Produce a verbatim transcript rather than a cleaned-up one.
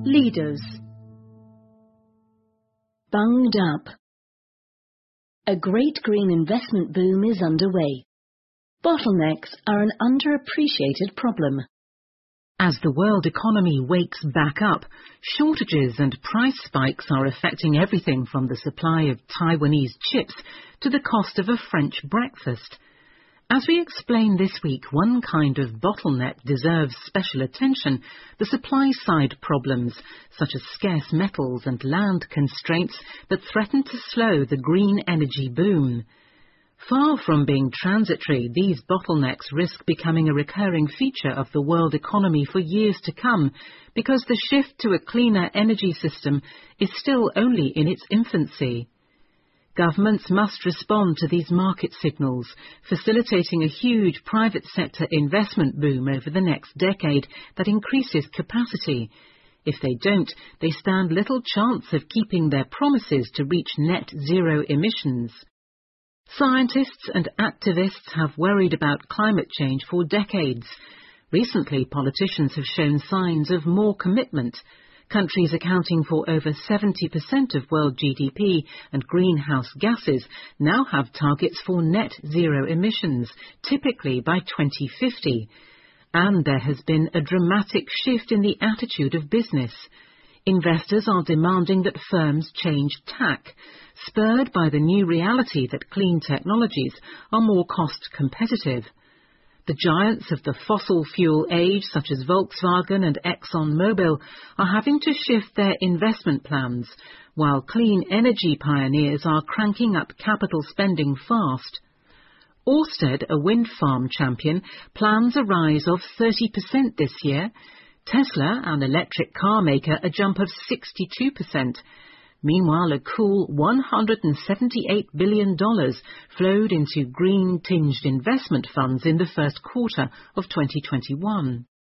Leaders. Bunged up. A great green investment boom is underway. Bottlenecks are an underappreciated problem. As the world economy wakes back up, shortages and price spikes are affecting everything from the supply of Taiwanese chips to the cost of a French breakfast. As we explain this week, one kind of bottleneck deserves special attention: the supply-side problems, such as scarce metals and land constraints that threaten to slow the green energy boom. Far from being transitory, these bottlenecks risk becoming a recurring feature of the world economy for years to come, because the shift to a cleaner energy system is still only in its infancy. Governments must respond to these market signals, facilitating a huge private sector investment boom over the next decade that increases capacity. If they don't, they stand little chance of keeping their promises to reach net zero emissions. Scientists and activists have worried about climate change for decades. Recently, politicians have shown signs of more commitment. Countries accounting for over seventy percent of world G D P and greenhouse gases now have targets for net zero emissions, typically by twenty fifty. And there has been a dramatic shift in the attitude of business. Investors are demanding that firms change tack, spurred by the new reality that clean technologies are more cost competitive. The giants of the fossil fuel age, such as Volkswagen and ExxonMobil, are having to shift their investment plans, while clean energy pioneers are cranking up capital spending fast. Ørsted, a wind farm champion, plans a rise of thirty percent this year. Tesla, an electric car maker, a jump of sixty-two percent. Meanwhile, a cool one hundred seventy-eight billion dollars flowed into green-tinged investment funds in the first quarter of twenty twenty-one.